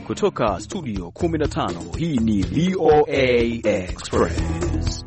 kutoka studio 15, hii ni VOA Express.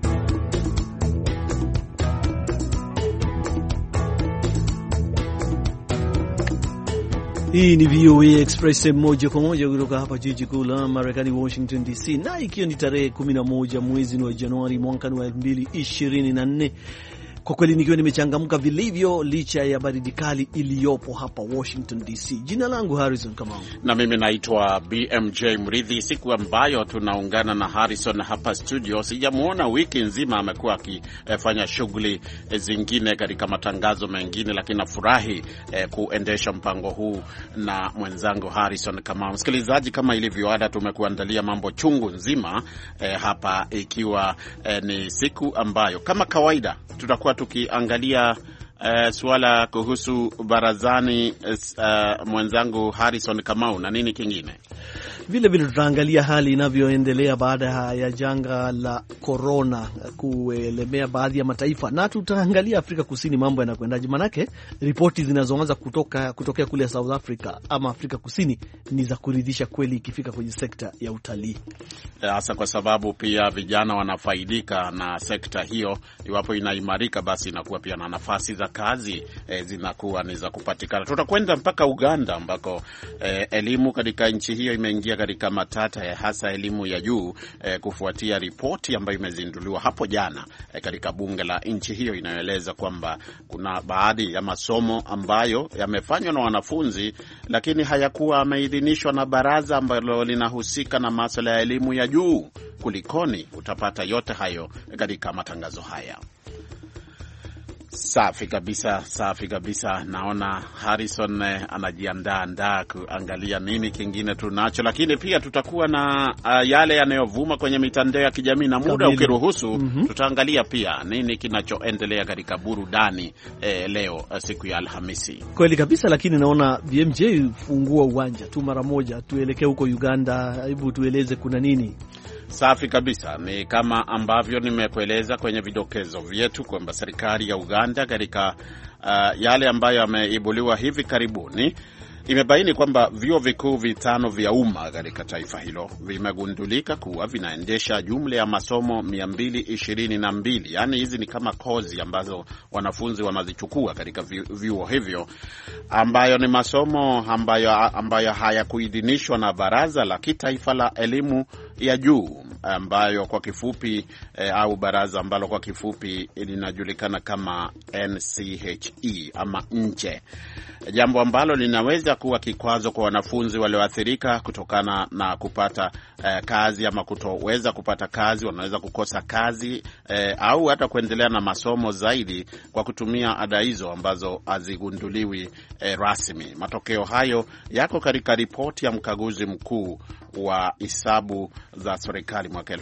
Hii ni VOA Express moja kwa moja kutoka hapa jiji kuu la Marekani, Washington DC, na ikiwa ni tarehe 11 mwezi wa Januari mwaka wa 2024. Kwa kweli nikiwa nimechangamka vilivyo licha ya baridi kali iliyopo hapa Washington DC. Jina langu Harrison Kamau. Na mimi naitwa BMJ Mridhi. Siku ambayo tunaungana na Harrison hapa studio. Sijamuona wiki nzima, amekuwa akifanya shughuli zingine katika matangazo mengine, lakini nafurahi kuendesha mpango huu na mwenzangu Harrison Kamau. Msikilizaji, kama ilivyo ada, tumekuandalia mambo chungu nzima hapa, ikiwa ni siku ambayo kama kawaida tutakuwa tukiangalia suala kuhusu barazani, mwenzangu Harrison Kamau, na nini kingine. Vile vile tutaangalia hali inavyoendelea baada ya janga la corona kuelemea baadhi ya mataifa, na tutaangalia Afrika Kusini mambo yanakwendaje, manake ripoti zinazoanza kutokea kule South Africa ama Afrika Kusini ni za kuridhisha kweli ikifika kwenye sekta ya utalii, hasa kwa sababu pia vijana wanafaidika na sekta hiyo. Iwapo inaimarika, basi inakuwa pia na nafasi za kazi zinakuwa ni za kupatikana. Tutakwenda mpaka Uganda ambako elimu katika nchi hiyo imeingia katika matata, hasa elimu ya juu, kufuatia ripoti ambayo imezinduliwa hapo jana katika bunge la nchi hiyo, inayoeleza kwamba kuna baadhi ya masomo ambayo yamefanywa na wanafunzi lakini hayakuwa yameidhinishwa na baraza ambalo linahusika na masuala ya elimu ya juu. Kulikoni? Utapata yote hayo katika matangazo haya. Safi kabisa, safi kabisa. Naona Harrison anajiandaa kuangalia nini kingine tunacho, lakini pia tutakuwa na yale yanayovuma kwenye mitandao ya kijamii, na muda ukiruhusu tutaangalia pia nini kinachoendelea katika burudani leo, siku ya Alhamisi. Kweli kabisa, lakini naona BMJ fungua uwanja tu mara moja, tuelekee huko Uganda. Hebu tueleze kuna nini? Safi kabisa. Ni kama ambavyo nimekueleza kwenye vidokezo vyetu kwamba serikali ya Uganda katika yale ambayo yameibuliwa hivi karibuni imebaini kwamba vyuo vikuu 5 vya umma katika taifa hilo vimegundulika kuwa vinaendesha jumla ya masomo 222. Yani hizi ni kama kozi ambazo wanafunzi wanazichukua katika vyuo hivyo, ambayo ni masomo ambayo hayakuidhinishwa na Baraza la Kitaifa la Elimu ya Juu, ambayo kwa kifupi au baraza ambalo kwa kifupi linajulikana kama NCHE ama nje. Jambo ambalo linaweza kuwa kikwazo kwa wanafunzi walioathirika kutokana na kupata kazi ama kutoweza kupata kazi. Wanaweza kukosa kazi au hata kuendelea na masomo zaidi kwa kutumia ada hizo ambazo hazigunduliwi rasmi. Matokeo hayo yako katika ripoti ya mkaguzi mkuu wa hesabu za serikali mwaka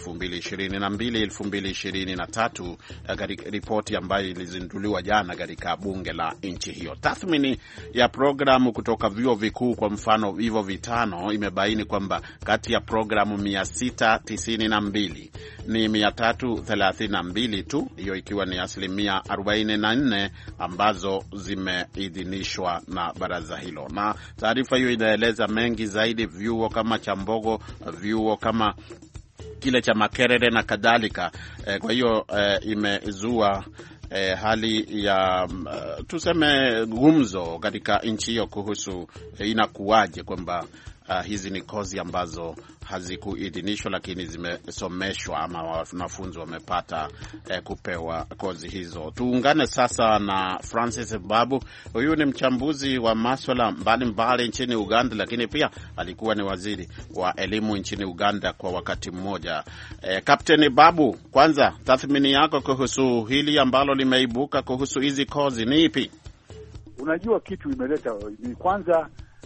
2022-2023, katika ripoti ambayo ilizinduliwa jana katika bunge la nchi hiyo. Tathmini ya programu kutoka vyuo vikuu, kwa mfano hivyo 5, imebaini kwamba kati ya programu 692 ni 332 tu, hiyo ikiwa ni 44% ambazo zimeidhinishwa na baraza hilo. Na taarifa hiyo inaeleza mengi zaidi, vyuo kama Chambogo, vyuo kama kile cha Makerere na kadhalika. Kwa hiyo imezua hali ya tuseme gumzo katika nchi hiyo kuhusu inakuwaje kwamba hizi ni kozi ambazo hazikuidhinishwa lakini zimesomeshwa ama wanafunzi wamepata kupewa kozi hizo. Tuungane sasa na Francis Babu. Huyu ni mchambuzi wa masuala mbalimbali nchini Uganda, lakini pia alikuwa ni waziri wa elimu nchini Uganda kwa wakati mmoja. Kapteni Babu, kwanza tathmini yako kuhusu hili ambalo limeibuka kuhusu hizi kozi ni ipi? Unajua kitu imeleta ni kwanza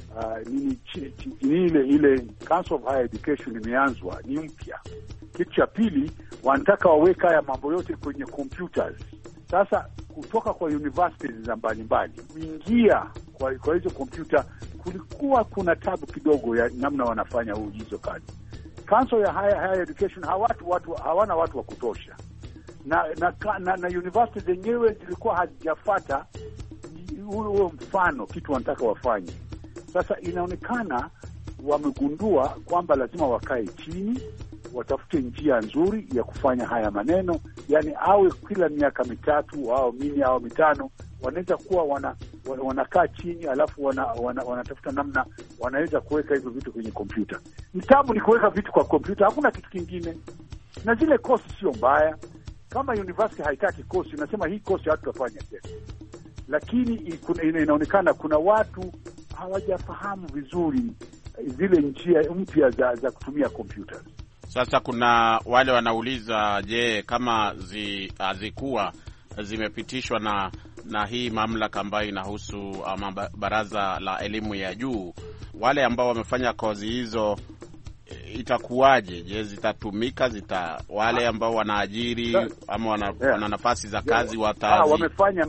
ile Council of Higher Education imeanzwa, ni mpya. Kitu cha pili, wanataka waweka haya mambo yote kwenye computers. Sasa kutoka kwa universities za mbalimbali kuingia kwa hizo kompyuta, kulikuwa kuna tabu kidogo ya namna wanafanya hizo kazi. Council ya Higher Education hawana watu wa kutosha, na universities zenyewe zilikuwa hazijafuata huo mfano kitu wanataka wafanye. Sasa inaonekana wamegundua kwamba lazima wakae chini, watafute njia nzuri ya kufanya haya maneno, yani awe kila miaka 3 au 4 au 5 wanaweza kuwa wanakaa chini, alafu wanatafuta namna wanaweza kuweka hivyo vitu kwenye kompyuta. Mtabu ni kuweka vitu kwa kompyuta, hakuna kitu kingine. Na zile course sio mbaya. Kama university haitaki course, unasema hii course hatutafanya tena. Lakini inaonekana kuna watu hawajafahamu vizuri zile njia mpya za kutumia kompyuta. Sasa kuna wale wanauliza, je, kama hazikuwa zimepitishwa na hii mamlaka ambayo inahusu baraza la elimu ya juu, wale ambao wamefanya kozi hizo itakuwaje? Je, zitatumika? Wale ambao wanaajiri ama wana nafasi za kazi wamefanya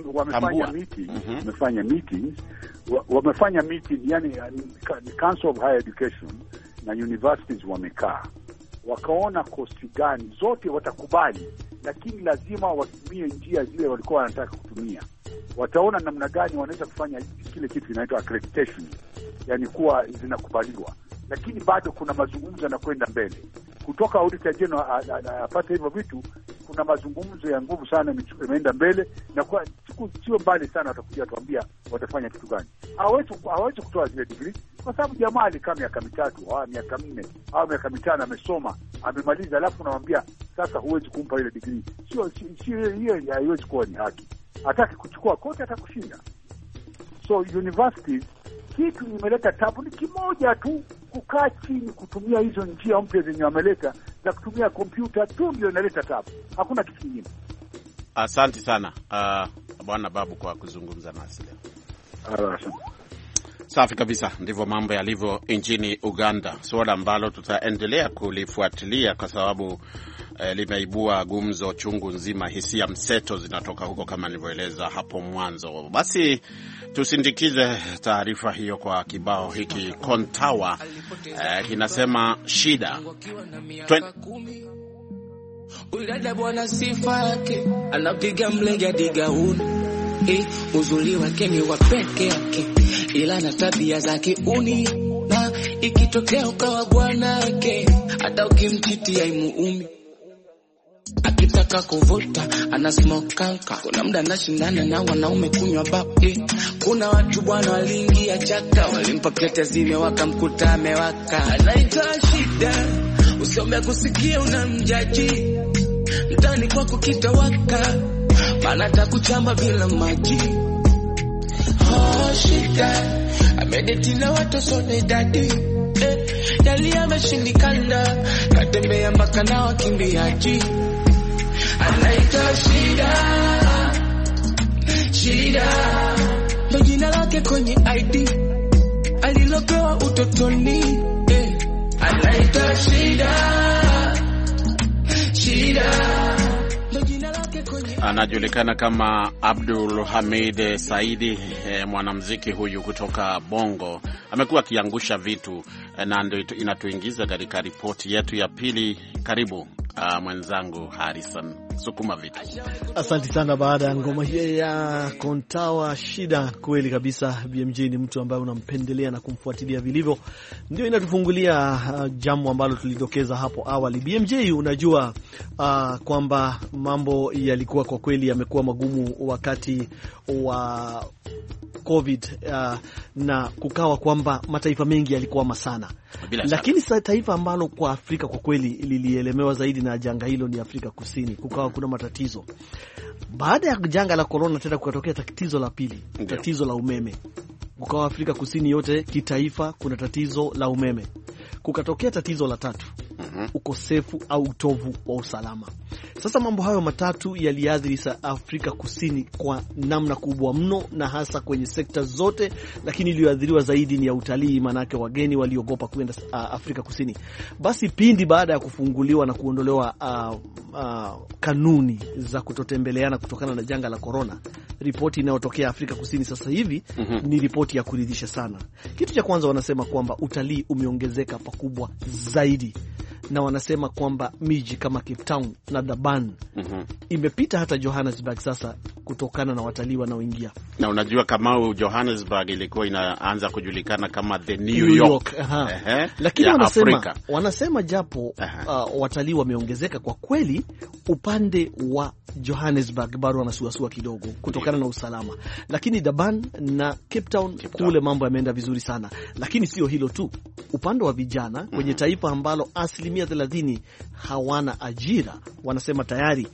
meeting, yani Council of Higher Education na universities wamekaa wakaona kosti gani zote watakubali, lakini lazima watumie njia zile walikuwa wanataka kutumia. Wataona namna gani wanaweza kufanya kile kitu inaitwa accreditation, yani kuwa zinakubaliwa, lakini bado kuna mazungumzo yanakwenda mbele. Kutoka Auditor General apate hivyo vitu, kuna mazungumzo ya nguvu sana imeenda mbele, na kwa siku sio mbali sana watakuja tuambia watafanya kitu gani. Hawezi kutoa zile degree kwa sababu jamaa alikaa miaka 3 au miaka 4 au miaka 5 amesoma, amemaliza, alafu unamwambia sasa huwezi kumpa ile degree. Sio hiyo, haiwezi kuwa ni haki. Hataki kuchukua kote, atakushinda. So universities, kitu imeleta tabu ni kimoja tu, kukaa chini kutumia hizo njia mpya zenye wameleta za kutumia kompyuta tu, ndio inaleta tabu. Hakuna kitu kingine. Asante sana Bwana Babu kwa kuzungumza nasi leo. Safi kabisa, ndivyo mambo yalivyo nchini Uganda, swala ambalo tutaendelea kulifuatilia kwa sababu limeibua gumzo chungu nzima. Hisia mseto zinatoka huko kama nilivyoeleza hapo mwanzo. Basi tusindikize taarifa hiyo kwa kibao hiki. Kontawa kinasema shida. Ulada bwana sifa yake anapiga mlenga digauni, uzuri wake ni wa peke yake, ila na tabia zake uni, na ikitokea ukawa bwana yake hata ukimtitia imuumi. Akitaka kuvuta ana smoke kanka, kuna muda anashindana na wanaume kunywa bapi. Kuna watu bwana waliingia chaka, walimpa plete zime wakamkuta amewaka. Anaitwa shida, usome kusikia unamjaji, mtani kwako kitawaka, maana atakuchamba bila maji. Shida, amedeti na watu sote dadi, yali ameshindikana, katembea mpaka na wakimbiaji. Anaitwa shida, ndo jina lake kwenye ID, alilopewa utotoni. Anaitwa shida, ndo jina lake kwenye, anajulikana kama Abdul Hamid Saidi. Mwanamuziki huyu kutoka Bongo amekuwa akiangusha vitu, na ndio inatuingiza katika ripoti yetu ya pili. Karibu mwenzangu Harrison, sukuma vitu. Asante sana. Baada ya ngoma hiyo ya Kontawa shida, kweli kabisa BMJ ni mtu ambaye unampendelea na kumfuatilia vilivyo, ndio inatufungulia jambo ambalo tulidokeza hapo awali. BMJ, unajua kwamba mambo yalikuwa kwa kweli yamekuwa magumu wakati wa COVID, na kukawa kwamba mataifa mengi yalikuwa sana. Lakini taifa ambalo kwa Afrika kwa kweli lilielemewa zaidi na janga hilo ni Afrika Kusini. Kukawa kuna matatizo. Baada ya janga la corona tena kukatokea tatizo la pili, tatizo la umeme. Kukawa Afrika Kusini yote kitaifa kuna tatizo la umeme. Kukatokea tatizo la tatu, ukosefu au utovu wa usalama. Sasa mambo hayo matatu yaliathiri Afrika Kusini kwa namna kubwa mno, na hasa kwenye sekta zote, lakini iliyoathiriwa zaidi ni ya utalii, manake wageni waliogopa kwenda Afrika Kusini. Basi pindi baada ya kufunguliwa na kuondolewa kanuni za kutotembeleana kutokana na janga la corona, ripoti inayotokea Afrika Kusini sasa hivi ni ripoti ya kuridhisha sana. Kitu cha kwanza wanasema kwamba utalii umeongezeka pakubwa zaidi, na wanasema kwamba miji kama Cape Town na Durban imepita hata Johannesburg sasa kutokana na watalii wanaoingia. Na unajua kama Johannesburg ilikuwa inaanza kujulikana kama the New York. Lakini wanasema japo watalii wameongezeka, kwa kweli upande wa Johannesburg bado wanasuasua kidogo kutokana na usalama, lakini Durban na Cape Town kule mambo yameenda vizuri sana. Lakini sio hilo tu, upande wa vijana kwenye taifa ambalo 30% hawana ajira, wanasema tayari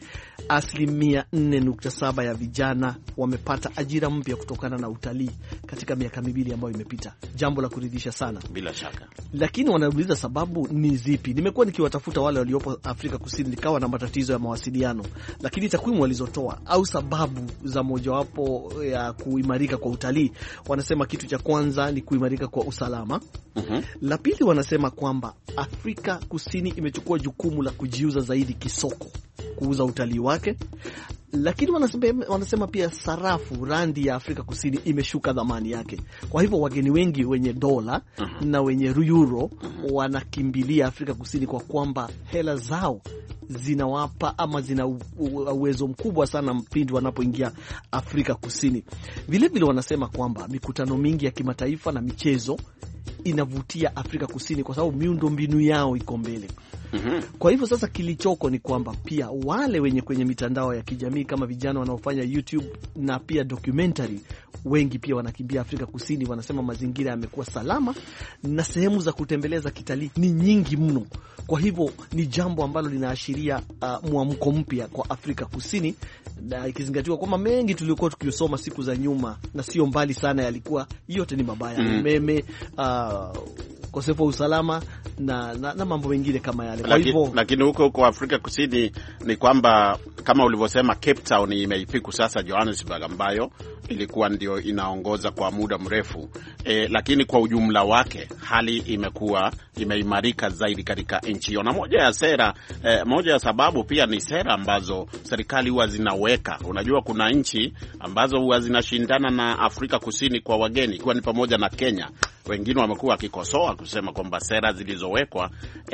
4.7% ya vijana wamepata ajira mpya kutokana na utalii katika miaka 2 ambayo imepita. Jambo la kuridhisha sana bila shaka. Lakini wanauliza sababu ni zipi? Nimekuwa nikiwatafuta wale waliopo Afrika Kusini, nikawa na matatizo ya mawasiliano, lakini takwimu walizotoa au sababu za mojawapo ya kuimarika kwa utalii, wanasema kitu cha kwanza ni kuimarika kwa usalama. La pili, wanasema kwamba Afrika Kusini imechukua jukumu la kujiuza zaidi kisoko, kuuza utalii wake. Lakini wanasema pia sarafu randi ya Afrika Kusini imeshuka dhamani yake. Kwa hivyo wageni wengi wenye dola na wenye euro wanakimbilia Afrika Kusini kwa kwamba hela zao zinawapa ama zina uwezo mkubwa sana mpindi wanapoingia Afrika Kusini. Vile wanasema kwamba mikutano mingi ya kimataifa na michezo inavutia Afrika Kusini kwa sababu miundo mbinu yao iko mbele. Kwa hivyo sasa kilichoko ni kwamba pia wale wenye kwenye mitandao ya kijamii kama vijana wanaofanya YouTube na pia documentary, wengi pia wanakimbia Afrika Kusini. Wanasema mazingira yamekuwa salama na sehemu za kutembeleza kitalii ni nyingi mno. Kwa hivyo ni jambo ambalo linaashiria mwamko mpya kwa Afrika Kusini, na ikizingatiwa kwamba mengi tuliokuwa tukisoma siku za nyuma na sio mbali sana yalikuwa yote ni mabaya, umeme, ukosefu wa usalama na mambo mengine kama yale. Kwa hivyo lakini huko Afrika Kusini ni kwamba kama ulivyosema, Cape Town imeipiku sasa Johannesburg ambayo ilikuwa ndio inaongoza kwa muda mrefu. Lakini kwa ujumla wake hali imeimarika zaidi katika nchi hiyo. Na moja ya sababu pia ni sera ambazo serikali huwa zinaweka. Unajua kuna nchi ambazo huwa zinashindana na Afrika Kusini kwa wageni, ikiwa ni pamoja na Kenya. Wengine wamekuwa wakikosoa kusema kwamba sera zilizowekwa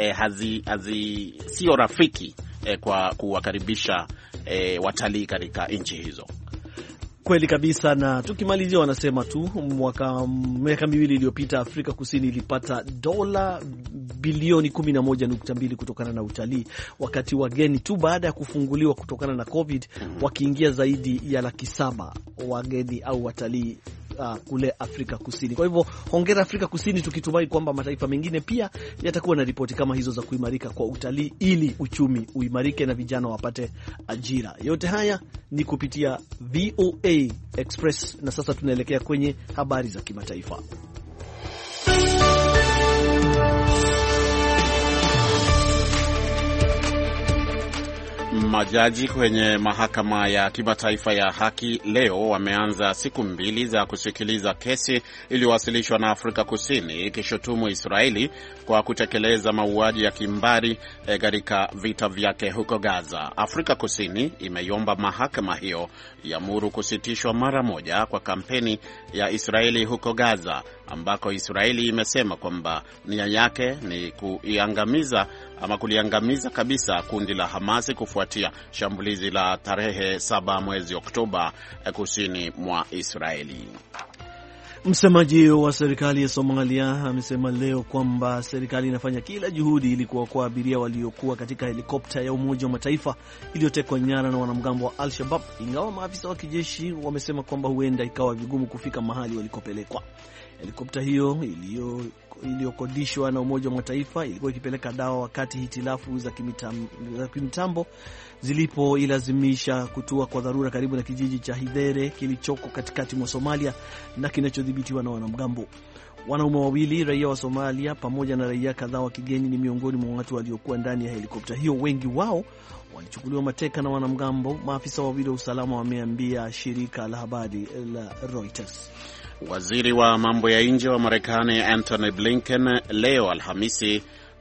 sio rafiki kwa kuwakaribisha watalii katika nchi hizo. Kweli kabisa. Na tukimalizia, wanasema tu miaka 2 iliyopita Afrika Kusini ilipata dola bilioni 11.2 kutokana na utalii, wakati wageni tu baada ya kufunguliwa kutokana na COVID wakiingia zaidi ya 700,000 wageni au watalii kule Afrika Kusini. Kwa hivyo hongera Afrika Kusini, tukitumai kwamba mataifa mengine pia yatakuwa na ripoti kama hizo za kuimarika kwa utalii ili uchumi uimarike na vijana wapate ajira. Yote haya ni kupitia VOA Express, na sasa tunaelekea kwenye habari za kimataifa. Majaji kwenye mahakama ya kimataifa ya haki leo wameanza siku 2 za kusikiliza kesi iliyowasilishwa na Afrika Kusini ikishutumu Israeli kwa kutekeleza mauaji ya kimbari katika vita vyake huko Gaza. Afrika Kusini imeiomba mahakama hiyo iamuru kusitishwa mara moja kwa kampeni ya Israeli huko Gaza, ambako Israeli imesema kwamba nia yake ni kuliangamiza kabisa kundi la Hamasi kufuatia shambulizi la tarehe 7 mwezi Oktoba kusini mwa Israeli. Msemaji wa serikali ya Somalia amesema leo kwamba serikali inafanya kila juhudi ili kuokoa abiria waliokuwa katika helikopta ya Umoja wa Mataifa iliyotekwa nyara na wanamgambo wa Al-Shabaab, ingawa maafisa wa kijeshi wamesema kwamba huenda ikawa vigumu kufika mahali walikopelekwa. Helikopta hiyo iliyokodishwa na Umoja wa Mataifa ilikuwa ikipeleka dawa wakati hitilafu za kimitambo zilipoilazimisha kutua kwa dharura karibu na kijiji cha Hidere kilichoko katikati mwa Somalia na kinachodhibitiwa na wanamgambo. Wanaume 2 raia wa Somalia pamoja na raia kadhaa wa kigeni ni miongoni mwa watu waliokuwa ndani ya helikopta hiyo. Wengi wao walichukuliwa mateka na wanamgambo, maafisa wa usalama wameambia shirika la habari la Reuters. Waziri wa mambo ya nje wa Marekani Antony Blinken leo Alhamisi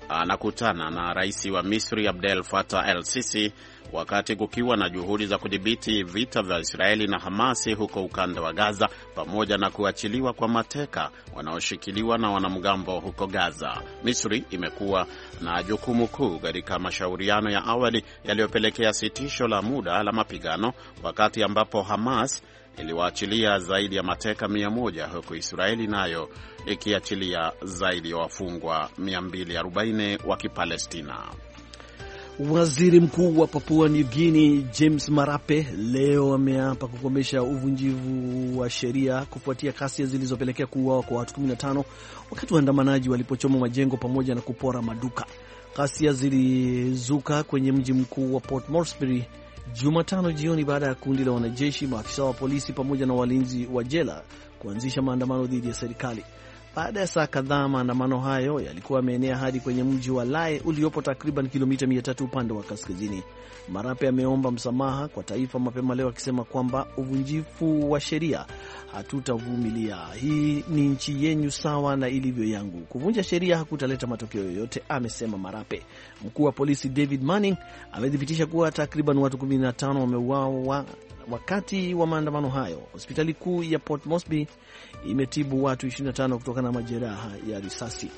anakutana na rais wa Misri Abdel Fattah el-Sisi wakati kukiwa na juhudi za kudhibiti vita vya Israeli na Hamasi huko ukanda wa Gaza, pamoja na kuachiliwa kwa mateka wanaoshikiliwa na wanamgambo huko Gaza. Misri imekuwa na jukumu kuu katika mashauriano ya awali yaliyopelekea sitisho la muda la mapigano, wakati ambapo Hamas iliwaachilia zaidi ya mateka 100 huku Israeli nayo ikiachilia zaidi ya wafungwa 240 wa Kipalestina. Waziri Mkuu wa Papua New Guinea James Marape leo ameapa kukomesha uvunjivu wa sheria kufuatia ghasia zilizopelekea kuuawa kwa watu 15 wakati waandamanaji walipochoma majengo pamoja na kupora maduka. Ghasia zilizuka kwenye mji mkuu wa Port Moresby Jumatano jioni baada ya kundi la wanajeshi, maafisa wa polisi pamoja na walinzi wa jela kuanzisha maandamano dhidi ya serikali. Baada ya saa kadhaa, maandamano hayo yalikuwa yameenea hadi kwenye mji wa Lae uliopo takriban kilomita 300 upande wa kaskazini. Marape ameomba msamaha kwa taifa mapema leo akisema kwamba uvunjifu wa sheria hatutavumilia. Hii ni nchi yenyu sawa na ilivyo yangu. Kuvunja sheria hakutaleta matokeo yoyote, amesema Marape. Mkuu wa polisi David Manning amethibitisha kuwa takriban watu 15 wameuawa wakati wa maandamano hayo. Hospitali kuu ya Port Moresby imetibu watu 25 kutokana na majeraha ya risasi.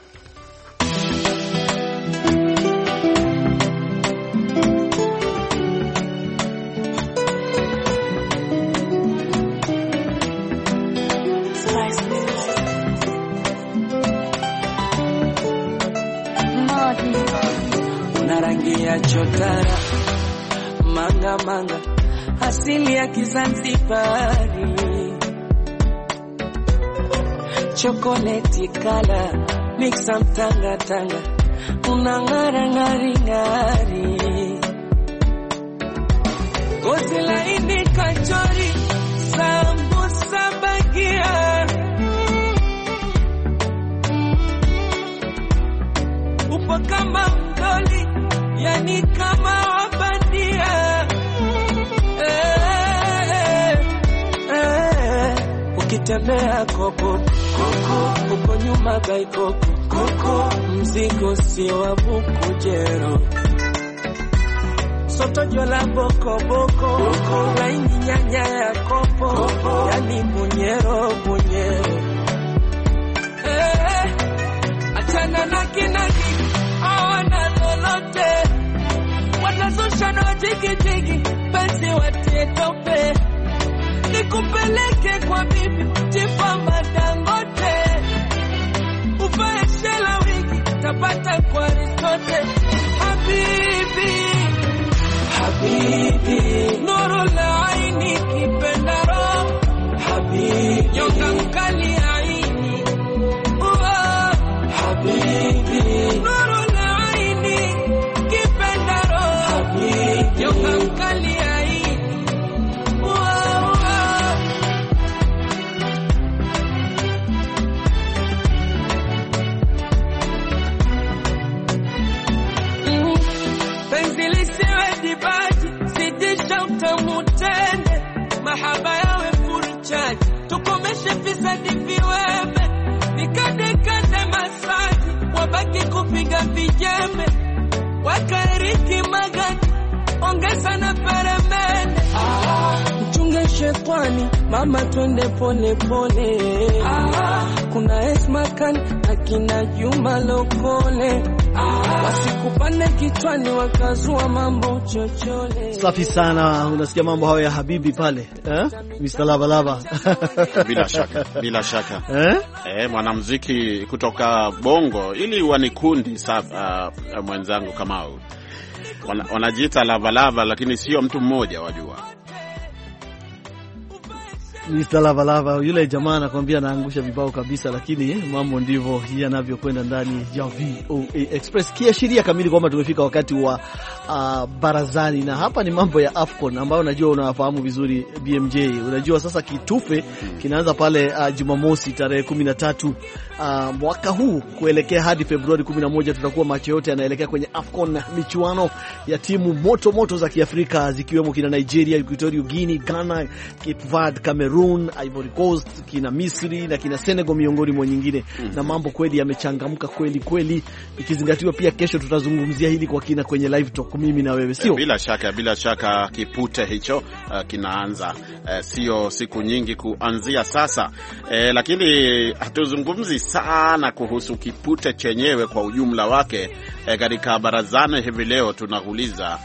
Una rangi ya chotara manga manga, asili ya Kizanzibari, chocolate color mixa mtanga tanga, unang'ara ngari ngari, gozi laini kachori, sambusa bagia, upo kama mdoli, yani kama wabandia. Ukitembea koko koko, uko nyuma gai koko koko, mzigo sio wa buku jero, soto jola boko boko, laini nyanya ya kopo, yani bunyero bunyero. Achana na kinaki, awana lolote, wanazusha na jigi jigi, penzi watie tope, nikupeleke kwa bibi Tifama Dangote, uvae shela wiki tapata kwa risote. Habibi habibi, nuru la aini kipendaro, habibi nyonga mkali aini, habibi nuru la aini kipendaro, habibi nyonga mkali aini. Mahaba yawe furichaji, tukomeshe fisadi viweme, nikadekade masaji, wabaki kupiga vijembe, wakairiki magadi, ongeza na peremende. Mchunge shetani, mama twende pole pole. Kuna Esmakan, akina Juma Lokole, wasikupane kichwani wakazua mambo chochole. Safi sana, unasikia mambo hayo ya habibi pale, Mr. Lavalava. Bila shaka. Mwanamuziki kutoka Bongo, ili wanikundi mwenzangu Kamau. Wanajiita Lavalava, lakini sio mtu mmoja, wajua. Mr. Lavalava, yule jamaa anakuambia anaangusha vibao kabisa, lakini mambo ndivyo yanavyokwenda ndani ya VOA Express. Kiashiria kamili kwamba tumefika wakati wa barazani, na hapa ni mambo ya AFCON ambayo najua unafahamu vizuri BMJ. Unajua sasa kitufe kinaanza pale Jumamosi tarehe 13 mwaka huu kuelekea hadi Februari 11. Tutakuwa macho yote yanaelekea kwenye AFCON, michuano ya timu moto moto za Kiafrika zikiwemo kina Nigeria, Equatorial Guinea, Ghana, Cape Verde, Cameroon Cameroon, Ivory Coast, kina Misri na kina Senegal miongoni mwa nyingine. Na mambo kweli yamechangamka kweli, ikizingatiwa pia kesho tutazungumzia hili kwa kina kwenye live talk mimi na wewe, sio? Bila shaka kipute hicho kinaanza sio siku nyingi kuanzia sasa, lakini hatuzungumzi sana kuhusu kipute chenyewe kwa ujumla wake. Katika barazani hivi leo tunauliza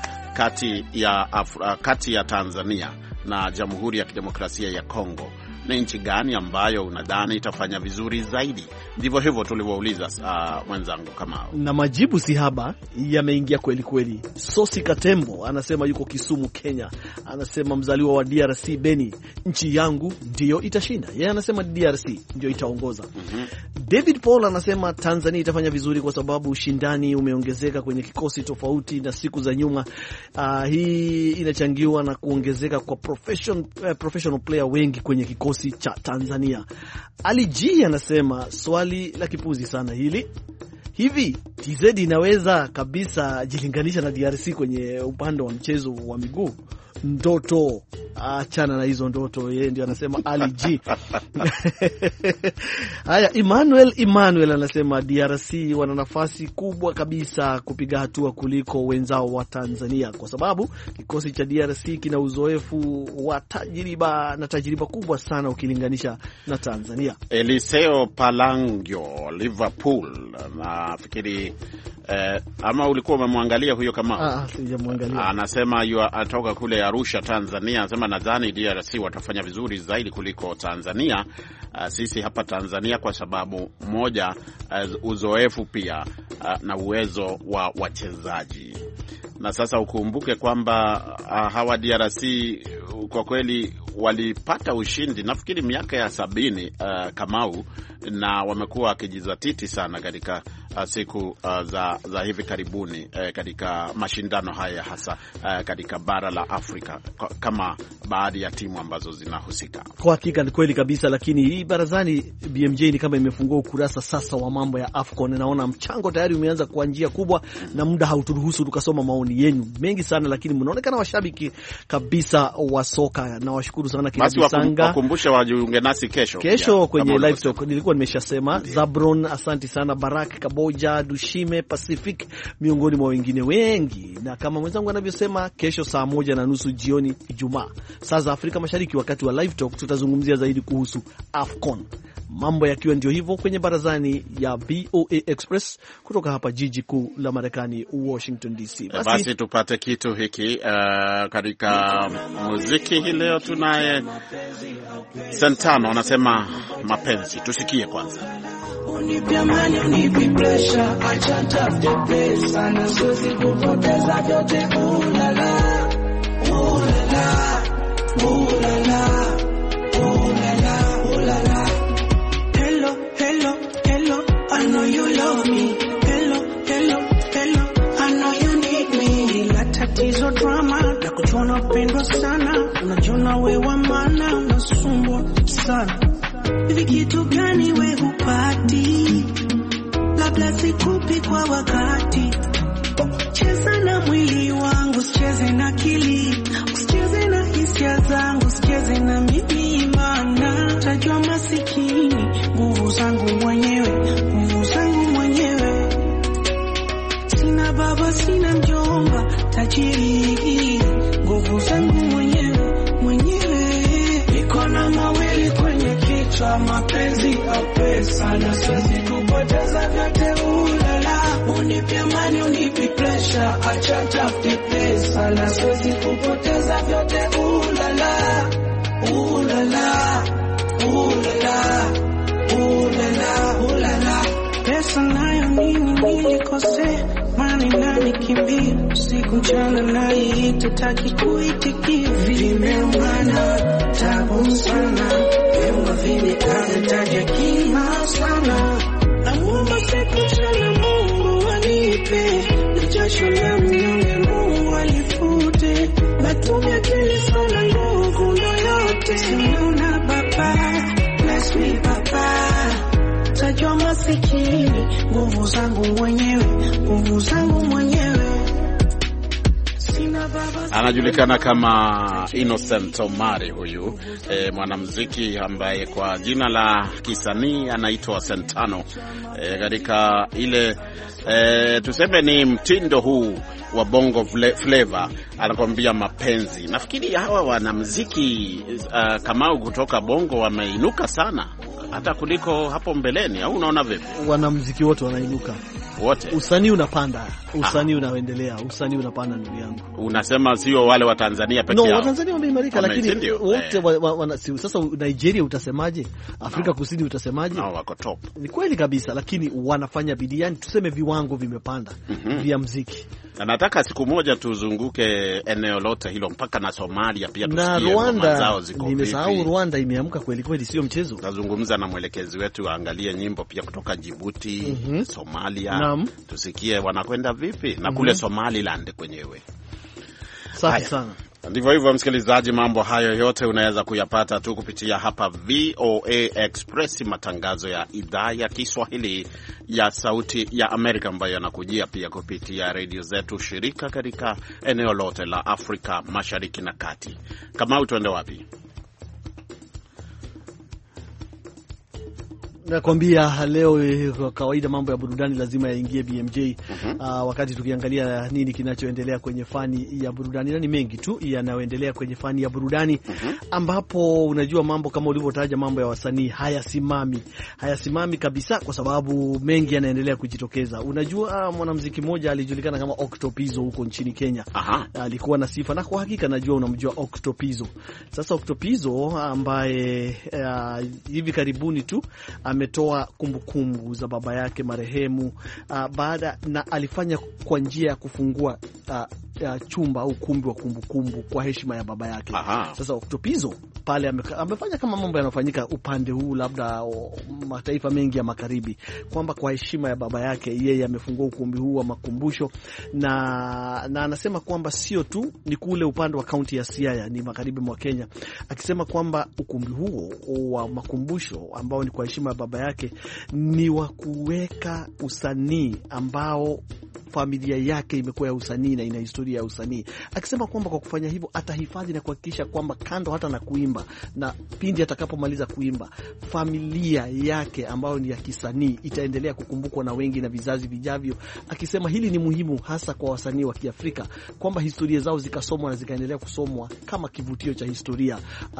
kati ya Tanzania na Jamhuri ya Kidemokrasia ya Kongo, ni nchi gani ambayo unadhani itafanya vizuri zaidi? Ndivyo hivyo tulivyouliza mwenzangu kama. Na majibu si haba yameingia kweli. Sosi Katembo anasema yuko Kisumu, Kenya. Anasema mzaliwa wa DRC, Beni, nchi yangu ndio itashinda. Yeye anasema DRC ndio itaongoza. David Paul anasema Tanzania itafanya vizuri kwa sababu ushindani umeongezeka kwenye kikosi tofauti na siku za nyuma. Hii inachangiwa na kuongezeka kwa professional player wengi kwenye kikosi cha Tanzania. Ali G anasema swali la kipuzi sana hili. Hivi TZ inaweza kabisa jilinganisha na DRC kwenye upande wa mchezo wa miguu? Ndoto, achana na hizo ndoto. Yeye ndio anasema Ali G. Haya, Emmanuel anasema DRC wana nafasi kubwa kabisa kupiga hatua kuliko wenzao wa Tanzania kwa sababu kikosi cha DRC kina uzoefu wa tajriba kubwa sana ukilinganisha na Tanzania. Eliseo Palangio, Liverpool, nafikiri ama ulikuwa umemwangalia huyo kama? Sijamwangalia. Anasema atoka kule Arusha, Tanzania. Anasema nadhani DRC watafanya vizuri zaidi kuliko Tanzania. Sisi hapa Tanzania kwa sababu moja, uzoefu pia na uwezo wa wachezaji. Na sasa ukumbuke kwamba hawa DRC kwa kweli walipata ushindi nafikiri miaka ya 70 Kamau, na wamekuwa wakijizatiti sana katika siku za hivi karibuni katika mashindano haya, hasa katika bara la Afrika, kama baadhi ya timu ambazo zinahusika. Kwa hakika ni kweli kabisa, lakini hii barazani BMJ ni kama imefungua ukurasa sasa wa mambo ya AFCON. Naona mchango tayari umeanza kwa njia kubwa na muda hauturuhusu tukasoma maoni yenu mengi sana, lakini mnaonekana washabiki kabisa wa soka. Na washukuru sana kina Bisanga. Basi wakumbushe wajiunge nasi kesho kwenye live talk. Nilikuwa nimeshasema Zabron, asante sana, Barak Kaboja, Dushime, Pacific, miongoni mwa wengine wengi. Na kama mwenzangu anavyosema, kesho saa 1:30 jioni Ijumaa, saa za Afrika Mashariki, wakati wa live talk tutazungumzia zaidi kuhusu AFCON. Mambo yakiwa ndio hivyo kwenye barazani ya VOA Express kutoka hapa jiji kuu la Marekani, Washington DC. Basi tupate kitu hiki katika muziki hii leo. Tunaye Santano anasema mapenzi, tusikie kwanza. Unipe amani, unipe pressure, acha tafute pesa na siwezi kupoteza vyote. Ulala, ulala, ulala, ulala, ulala. Hello, hello, hello, I know you love me. Hello, hello, hello, I know you need me. La tatizo drama, na kuchona pendwa sana. Unajiona wewe maana, unasumbua sana. Hivi kitu gani we hupati? Labda sikupi kwa wakati. Cheza na mwili wangu, usicheze na akili, usicheze na hisia zangu, usicheze na mimi, maana tajua masikini. Nguvu zangu mwenyewe, nguvu zangu mwenyewe. Sina baba, sina mjomba, tajiri. Nguvu zangu mwenyewe, mwenyewe. Niko na mawili kwenye kichwa, mapenzi au pesa, na siwezi kupoteza vyote. Ulala, unipe amani, unipe pressure, acha tafute pesa, na siwezi kupoteza vyote. Ulala, ulala, ulala, ulala, ulala. Pesa nayo nini nikose, mani nani kimbia, usiku mchana naye itataki kuitikia. Vimeungana tabu sana, vyuma vimekanitaja kima sana. Namuomba siku mchana Mungu anipe, na jasho la mnyonge Mungu alifute. Natumia akili sana, nguvu ndo yote. Simuna baba, bless me baba. Tajua masikini, nguvu zangu mwenyewe, nguvu zangu mwenyewe. Sina Anajulikana kama Innocent Omari huyu, mwanamuziki ambaye kwa jina la kisanii anaitwa Sentano. Katika ile tuseme ni mtindo huu wa bongo flavor, anakuambia mapenzi. Nafikiri hawa wanamuziki kama kutoka bongo wameinuka sana hata kuliko hapo mbeleni, au unaona vipi? Wanamuziki wote wanainuka. Wote. Usanii unapanda, usanii unaendelea, usanii unapanda ndugu yangu. Unasema sio wale wa Tanzania pekee yao. No, wa Tanzania wameimarika, lakini wote sasa Nigeria utasemaje? Afrika Kusini utasemaje? No, wako top. Ni kweli kabisa, lakini wanafanya bidii, yani tuseme viwango vimepanda vya muziki. Na nataka siku moja tuzunguke eneo lote hilo mpaka na Somalia pia tusikie ngoma zao ziko vipi. Nimesahau Rwanda imeamka kweli kweli, sio mchezo. Tazungumza na mwelekezi wetu aangalie nyimbo pia kutoka Djibouti, Somalia. Tusikie wanakwenda vipi na kule Somaliland kwenyewe. Safi sana. Ndivyo hivyo msikilizaji, mambo hayo yote unaweza kuyapata tu kupitia hapa VOA Express, matangazo ya idhaa ya Kiswahili ya Sauti ya Amerika ambayo yanakujia pia kupitia redio zetu shirika katika eneo lote la Afrika Mashariki na Kati. Kama tuende wapi? Nakwambia leo kwa kawaida mambo ya burudani lazima yaingie BMJ. Wakati tukiangalia nini kinachoendelea kwenye fani ya burudani, na ni mengi tu yanayoendelea kwenye fani ya burudani, ambapo unajua mambo kama ulivyotaja, mambo ya wasanii hayasimami kabisa, kwa sababu mengi yanaendelea kujitokeza. Unajua mwanamuziki mmoja alijulikana kama Octopizzo huko nchini Kenya. Alikuwa na sifa, na kwa hakika najua unamjua Octopizzo. Sasa Octopizzo ambaye hivi karibuni tu ametoa kumbukumbu za baba yake marehemu, baada na alifanya kwa njia ya kufungua chumba au ukumbi wa kumbukumbu kwa heshima ya baba yake. Sasa Octopizzo pale amefanya kama mambo yanafanyika upande huu labda mataifa mengi ya magharibi, kwamba kwa heshima ya baba yake yeye amefungua ukumbi huu wa makumbusho, na anasema kwamba sio tu ni kule upande wa kaunti ya Siaya, ni magharibi mwa Kenya, akisema kwamba ukumbi huo wa makumbusho ambao ni kwa heshima ya baba yake ni wa kuweka usanii ambao familia yake imekuwa ya usanii na ina historia ya usanii, akisema kwamba kwa kufanya hivyo atahifadhi na kuhakikisha kwamba kando hata na kuimba, na pindi atakapomaliza kuimba, familia yake ambayo ni ya kisanii itaendelea kukumbukwa na wengi na vizazi vijavyo, akisema hili ni muhimu hasa kwa wasanii wa Kiafrika, kwamba historia zao zikasomwa na zikaendelea kusomwa kama kivutio cha historia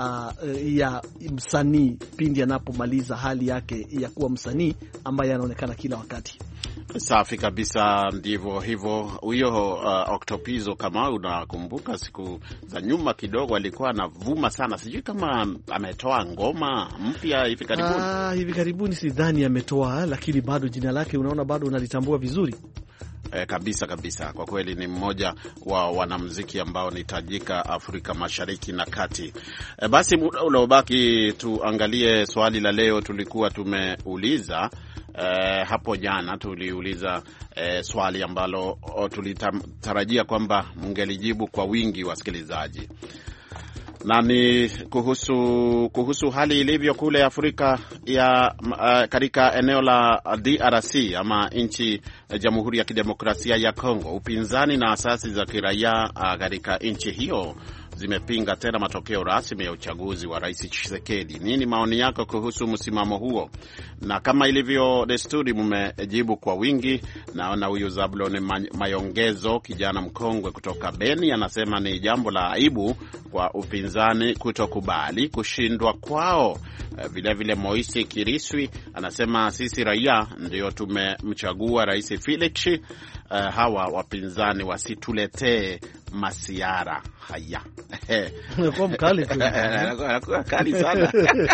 ya msanii pindi anapomaliza hali yake ya kuwa msanii ambaye anaonekana kila wakati. Safi kabisa, ndivyo hivyo. Huyo Octopizzo, kama unakumbuka siku za nyuma kidogo alikuwa anavuma sana, sijui kama ametoa ngoma mpya hivi karibuni. Hivi karibuni sidhani ametoa, lakini bado jina lake unaona bado unalitambua vizuri. Kabisa. Kwa kweli ni mmoja wa wanamuziki ambao ni tajika Afrika Mashariki na Kati. Basi muda uliobaki tuangalie swali la leo. Tulikuwa tumeuliza hapo jana, tuliuliza swali ambalo tulitarajia kwamba mngelijibu kwa wingi wasikilizaji, na ni kuhusu hali ilivyo kule Afrika ya katika eneo la DRC ama nchi Jamhuri ya Kidemokrasia ya Kongo. Upinzani na asasi za kiraia katika nchi hiyo zimepinga tena matokeo rasmi ya uchaguzi wa Rais Tshisekedi. Nini maoni yako kuhusu msimamo huo? Na kama ilivyo desturi mmejibu kwa wingi. Naona huyu Zablon Mayongezo, kijana mkongwe kutoka Beni, anasema ni jambo la aibu kwa upinzani kutokubali kushindwa kwao. Vile Moisi Kiriswi anasema sisi raia ndio tumemchagua Rais Felix, hawa wapinzani wasituletee masiara haya. Kwa mkali tu. Kali sana.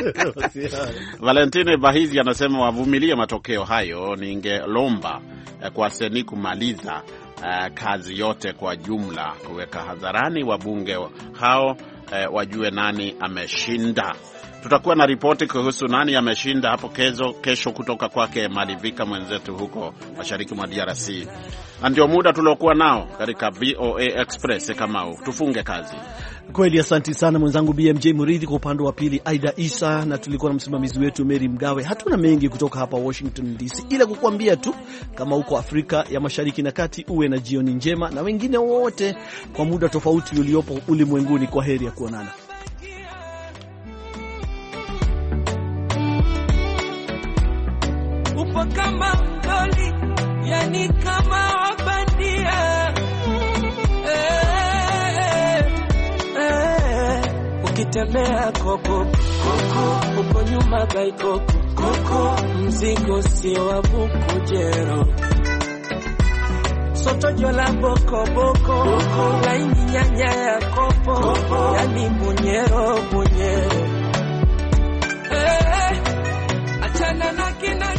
Valentine Bahizi anasema wavumilie matokeo hayo. Ningelomba kwa seni kumaliza kazi yote kwa jumla, kuweka hadharani wabunge hao wajue nani ameshinda. tutakuwa na ripoti kuhusu nani ameshinda hapo kesho kutoka kwake Malivika mwenzetu huko mashariki mwa DRC. Ndio muda tuliokuwa nao katika VOA Express. Kama tufunge kazi. Kweli, asante sana mwenzangu BMJ Muridhi, kwa upande wa pili Aida Isa, na tulikuwa na msimamizi wetu Mary Mgawe. Hatuna mengi kutoka hapa Washington DC, ila kukuambia tu kama uko Afrika ya Mashariki na Kati uwe na jioni njema, na wengine wote kwa muda tofauti uliopo ulimwenguni, kwa heri ya kuonana. Upo kama mdoli, yani kama wabandia. Ukitembea koko koko, uko nyuma gai koko koko, mzigo sio wa bukujero. Soto jola boko boko, laini nyanya ya kopo, yani bunyero bunyero. Achana na kina